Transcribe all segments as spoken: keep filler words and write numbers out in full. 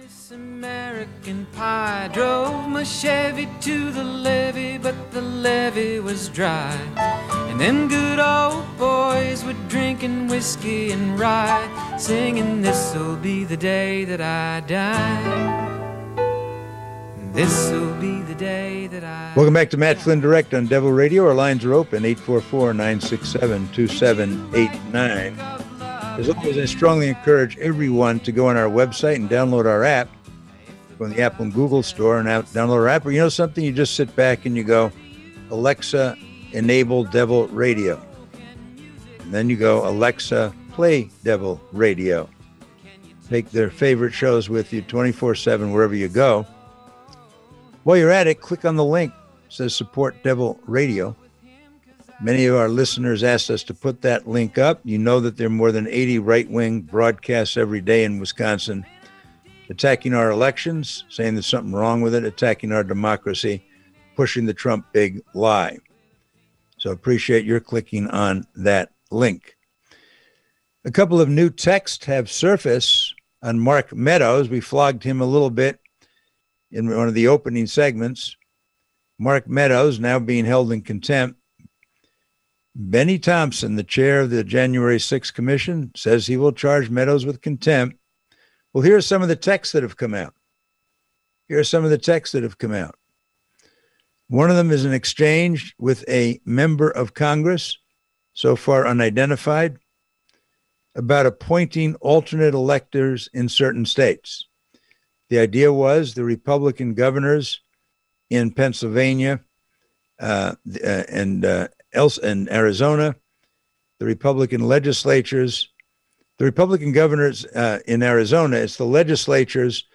This American pie drove my Chevy to the levee, but the levee was dry. And them good old boys were drinking whiskey and rye, singing, this'll be the day that I die. This'll be the day that I... Welcome back to Matt Flynn Direct on Devil Radio. Our lines are open, eight four four, nine six seven, two seven eight nine. As always, I strongly encourage everyone to go on our website and download our app. Go on the Apple and Google store and out, download our app. Or you know something? You just sit back and you go, Alexa, enable Devil Radio. And then you go, Alexa, play Devil Radio. Take their favorite shows with you twenty-four seven wherever you go. While you're at it, click on the link. It says Support Devil Radio. Many of our listeners asked us to put that link up. You know that there are more than eighty right-wing broadcasts every day in Wisconsin attacking our elections, saying there's something wrong with it, attacking our democracy, pushing the Trump big lie. So appreciate your clicking on that link. A couple of new texts have surfaced on Mark Meadows. We flogged him a little bit in one of the opening segments. Mark Meadows now being held in contempt. Benny Thompson, the chair of the January sixth Commission, says he will charge Meadows with contempt. Well, here are some of the texts that have come out. Here are some of the texts that have come out. One of them is an exchange with a member of Congress, so far unidentified, about appointing alternate electors in certain states. The idea was the Republican governors in Pennsylvania uh, uh, and uh, else in Arizona, the Republican legislatures, the Republican governors uh, in Arizona, it's the legislatures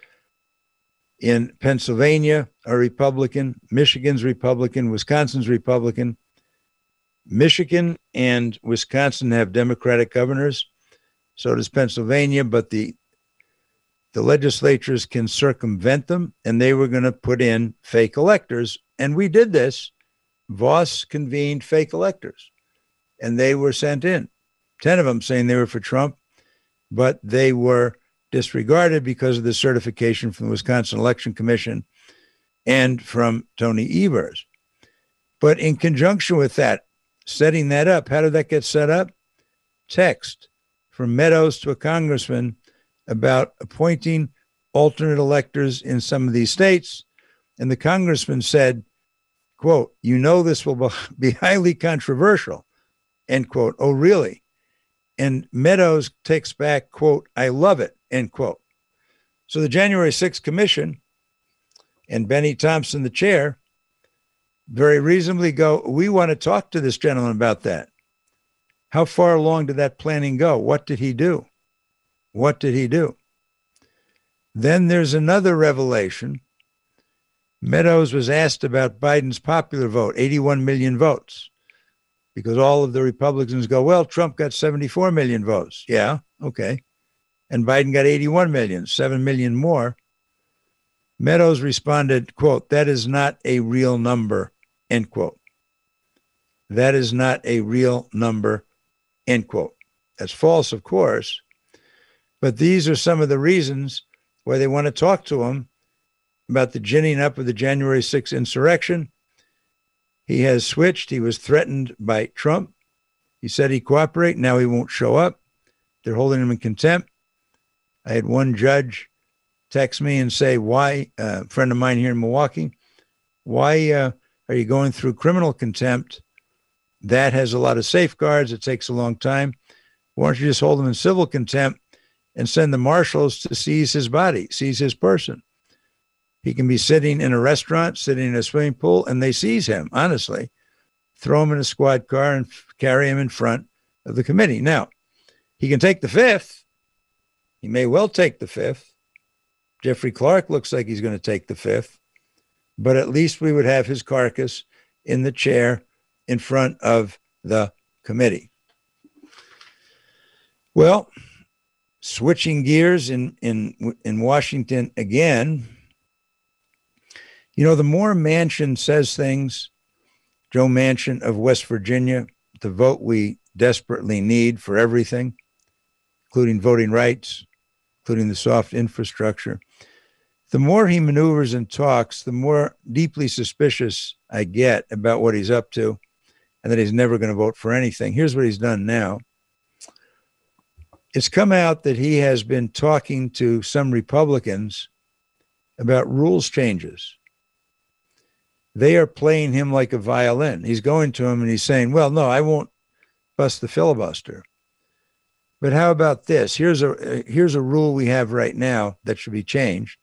in Pennsylvania are Republican, Michigan's Republican, Wisconsin's Republican. Michigan and Wisconsin have Democratic governors. So does Pennsylvania, but the the legislatures can circumvent them, and they were going to put in fake electors. And we did this. Voss convened fake electors, and they were sent in. Ten of them saying they were for Trump, but they were disregarded because of the certification from the Wisconsin Election Commission and from Tony Evers. But in conjunction with that, setting that up, how did that get set up? Text from Meadows to a congressman about appointing alternate electors in some of these states. And the congressman said, quote, you know, this will be highly controversial, end quote. Oh, really? And Meadows takes back, quote, I love it, end quote. So the January sixth Commission and Benny Thompson, the chair, very reasonably go, we want to talk to this gentleman about that. How far along did that planning go? What did he do? What did he do? Then there's another revelation. Meadows was asked about Biden's popular vote, eighty-one million votes, because all of the Republicans go, well, Trump got seventy-four million votes. Yeah, okay. And Biden got eighty-one million, seven million more. Meadows responded, quote, that is not a real number, end quote. That is not a real number, end quote. That's false, of course. But these are some of the reasons why they want to talk to him about the ginning up of the January sixth insurrection. He has switched. He was threatened by Trump. He said he'd cooperate. Now he won't show up. They're holding him in contempt. I had one judge text me and say, why, uh, a friend of mine here in Milwaukee, why uh, are you going through criminal contempt? That has a lot of safeguards. It takes a long time. Why don't you just hold him in civil contempt and send the marshals to seize his body, seize his person? He can be sitting in a restaurant, sitting in a swimming pool, and they seize him, honestly, throw him in a squad car and f- carry him in front of the committee. Now, he can take the fifth. He may well take the fifth. Jeffrey Clark looks like he's going to take the fifth, but at least we would have his carcass in the chair in front of the committee. Well, switching gears in, in, in Washington again, you know, the more Manchin says things, Joe Manchin of West Virginia, the vote we desperately need for everything, including voting rights, including the soft infrastructure, The more he maneuvers and talks, the more deeply suspicious I get about what he's up to and that he's never going to vote for anything. Here's what he's done now. It's come out that he has been talking to some Republicans about rules changes. They are playing him like a violin. He's going to him and he's saying, well, no, I won't bust the filibuster. But how about this? Here's a here's a rule we have right now that should be changed.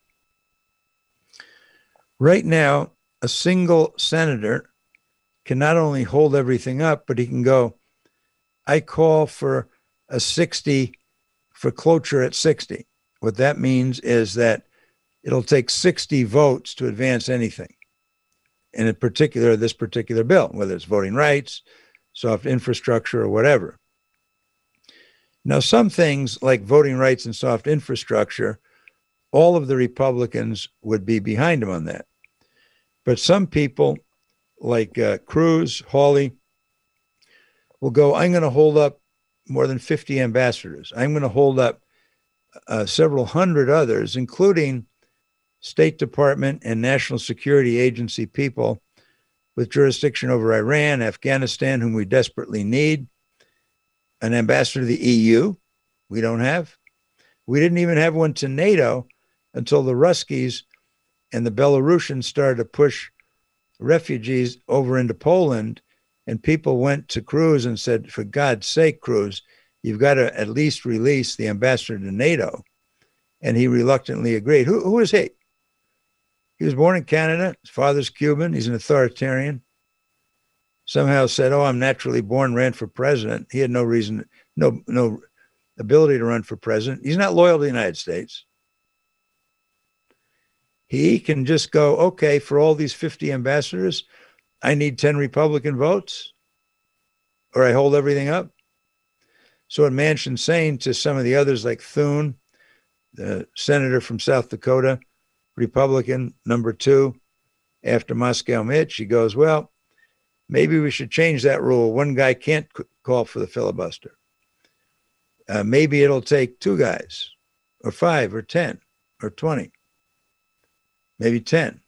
Right now, a single senator can not only hold everything up, but he can go, I call for a sixty, for cloture at sixty. What that means is that it'll take sixty votes to advance anything. And in particular, this particular bill, whether it's voting rights, soft infrastructure, or whatever. Now, some things like voting rights and soft infrastructure, all of the Republicans would be behind him on that. But some people like uh, Cruz, Hawley, will go, I'm going to hold up more than fifty ambassadors. I'm going to hold up uh, several hundred others, including State Department and National Security Agency people with jurisdiction over Iran, Afghanistan, whom we desperately need, an ambassador to the E U, we don't have. We didn't even have one to NATO until the Ruskies and the Belarusians started to push refugees over into Poland, and people went to Cruz and said, for God's sake, Cruz, you've got to at least release the ambassador to NATO. And he reluctantly agreed. Who, who is he? He was born in Canada. His father's Cuban. He's an authoritarian. Somehow said, oh, I'm naturally born, ran for president. He had no reason, no, no ability to run for president. He's not loyal to the United States. He can just go, okay, for all these fifty ambassadors, I need ten Republican votes, or I hold everything up. So what Manchin's saying to some of the others like Thune, the senator from South Dakota, Republican, number two, after Moscow Mitch, he goes, well, maybe we should change that rule. One guy can't c- call for the filibuster. Uh, maybe it'll take two guys, or five, or ten, or twenty, maybe ten.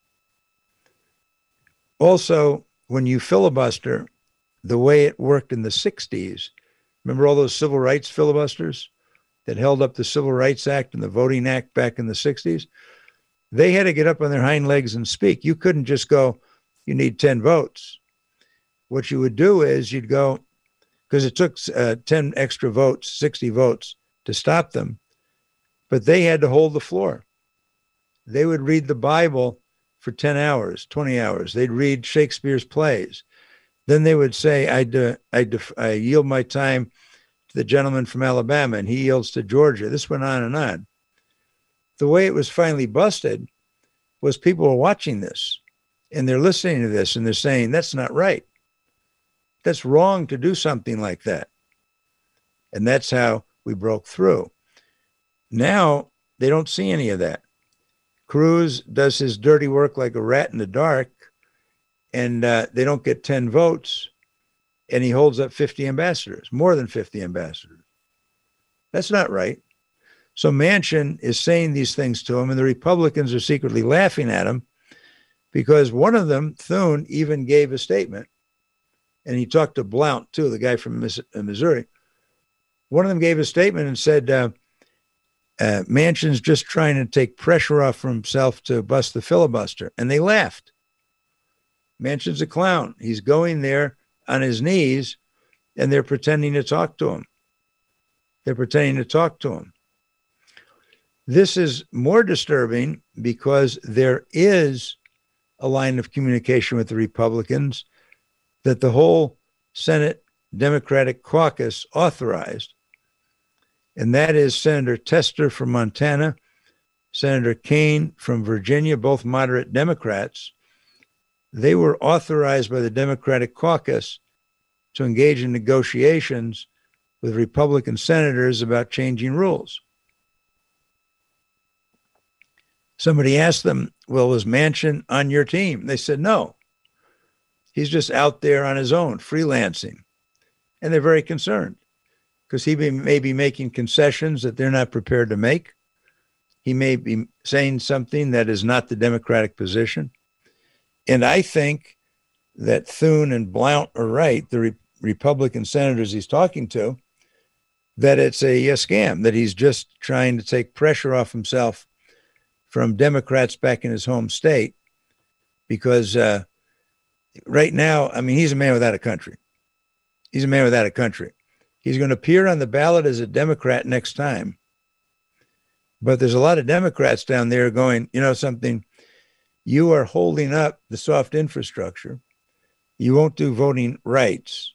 Also, when you filibuster, the way it worked in the sixties, remember all those civil rights filibusters that held up the Civil Rights Act and the Voting Act back in the sixties? They had to get up on their hind legs and speak. You couldn't just go, you need ten votes. What you would do is you'd go, because it took uh, ten extra votes, sixty votes to stop them, but they had to hold the floor. They would read the Bible for ten hours, twenty hours. They'd read Shakespeare's plays. Then they would say, I, de- I, def- I yield my time to the gentleman from Alabama, and he yields to Georgia. This went on and on. The way it was finally busted was people were watching this, and they're listening to this, and they're saying, that's not right. That's wrong to do something like that. And that's how we broke through. Now, they don't see any of that. Cruz does his dirty work like a rat in the dark, and uh, they don't get ten votes, and he holds up fifty ambassadors, more than fifty ambassadors. That's not right. So Manchin is saying these things to him, and the Republicans are secretly laughing at him because one of them, Thune, even gave a statement, and he talked to Blount, too, the guy from Missouri. One of them gave a statement and said, uh, uh, Manchin's just trying to take pressure off from himself to bust the filibuster. And they laughed. Manchin's a clown. He's going there on his knees, and they're pretending to talk to him. They're pretending to talk to him. This is more disturbing because there is a line of communication with the Republicans that the whole Senate Democratic caucus authorized. And that is Senator Tester from Montana, Senator Kaine from Virginia, both moderate Democrats. They were authorized by the Democratic caucus to engage in negotiations with Republican senators about changing rules. Somebody asked them, well, was Manchin on your team? They said, no. He's just out there on his own, freelancing. And they're very concerned because he may be making concessions that they're not prepared to make. He may be saying something that is not the Democratic position. And I think that Thune and Blount are right, the Re- Republican senators he's talking to, that it's a, a scam, that he's just trying to take pressure off himself from Democrats back in his home state. Because uh, right now, I mean, he's a man without a country. He's a man without a country. He's going to appear on the ballot as a Democrat next time. But there's a lot of Democrats down there going, you know something, you are holding up the soft infrastructure. You won't do voting rights.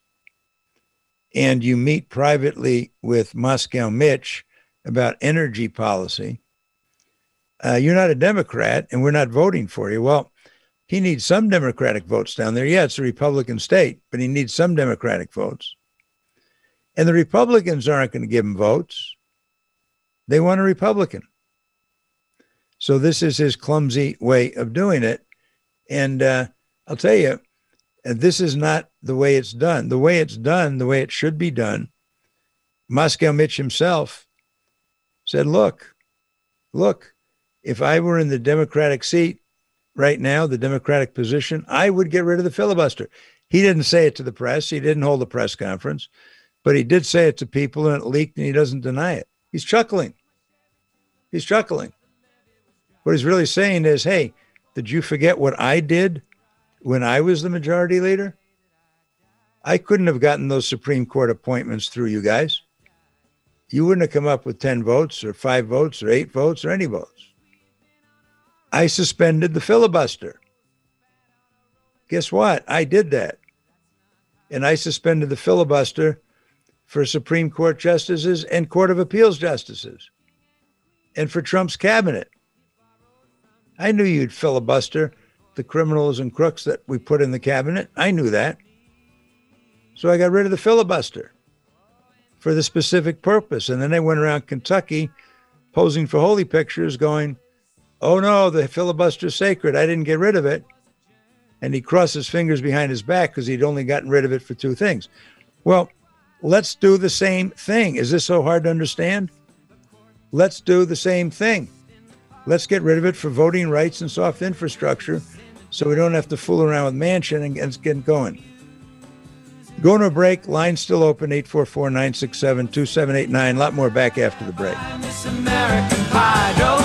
And you meet privately with Moscow Mitch about energy policy. Uh, you're not a Democrat and we're not voting for you. Well, he needs some Democratic votes down there. Yeah, it's a Republican state, but he needs some Democratic votes. And the Republicans aren't going to give him votes. They want a Republican. So this is his clumsy way of doing it. And uh, I'll tell you, this is not the way it's done. The way it's done, the way it should be done, Moscow Mitch himself said, look, look, if I were in the Democratic seat right now, the Democratic position, I would get rid of the filibuster. He didn't say it to the press. He didn't hold a press conference, but he did say it to people and it leaked and he doesn't deny it. He's chuckling. He's chuckling. What he's really saying is, hey, did you forget what I did when I was the majority leader? I couldn't have gotten those Supreme Court appointments through you guys. You wouldn't have come up with ten votes or five votes or eight votes or any votes. I suspended the filibuster. Guess what? I did that. And I suspended the filibuster for Supreme Court justices and Court of Appeals justices and for Trump's cabinet. I knew you'd filibuster the criminals and crooks that we put in the cabinet. I knew that. So I got rid of the filibuster for the specific purpose. And then they went around Kentucky posing for holy pictures going, oh no, the filibuster's sacred. I didn't get rid of it. And he crossed his fingers behind his back because he'd only gotten rid of it for two things. Well, let's do the same thing. Is this so hard to understand? Let's do the same thing. Let's get rid of it for voting rights and soft infrastructure so we don't have to fool around with Manchin and, and get going. Going to a break. Line's still open, eight four four, nine six seven, two seven eight nine. A lot more back after the break.